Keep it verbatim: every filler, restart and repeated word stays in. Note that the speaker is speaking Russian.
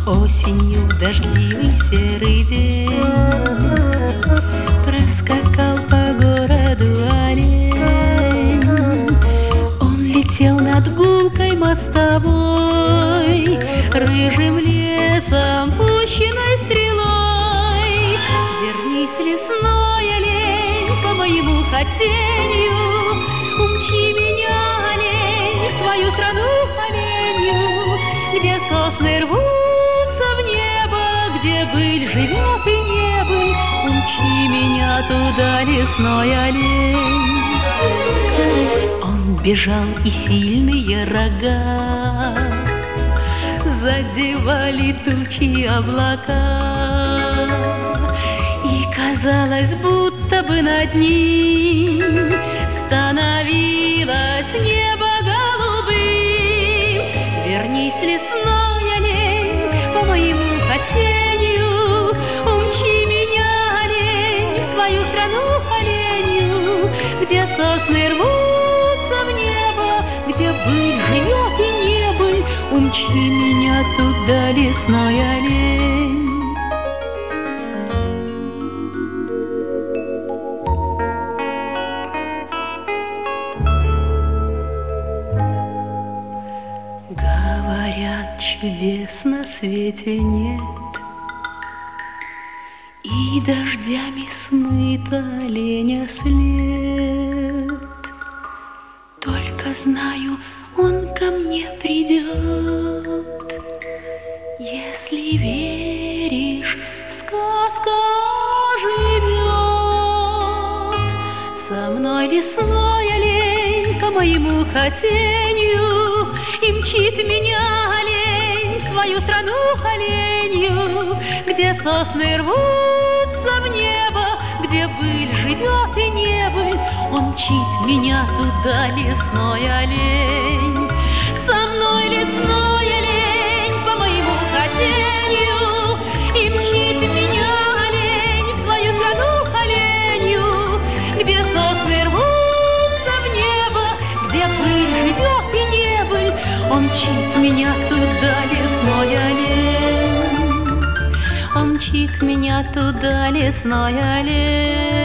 Осенью в дождливый серый день проскакал по городу олень. Он летел над гулкой мостовой, рыжим лесом, пущенной стрелой. Вернись, лесной олень, по моему хотению, умчи меня, олень, в свою страну оленью, где сосны рвутся в небо, где быль живет и не быль. Умчи меня туда, лесной олень. Он бежал, и сильные рога задевали тучи облака, и казалось, будто бы над ним становилось небо голубым. Вернись, лесной олень, по моему хотению, умчи меня, олень, в свою страну оленью, где сосны рвутся в небо, где быль живет и не быль. Умчи меня туда, лесной олень. Говорят, чудес на свете нет, и дождями смыт оленя след. Только знаю, он ко мне придет. Если веришь, сказка живет. Со мной лесной олень по моему хотению, и мчит меня олень в свою страну оленью, где сосны рвутся в небо, где быль живет и не быль. Он мчит меня туда, лесной олень. Со мной лесной олень по моему хотению, и мчит меня олень в свою страну оленью, где сосны рвутся в небо, где быль живет и не быль. Он мчит меня туда, лесной олень. Он мчит меня туда, лесной олень.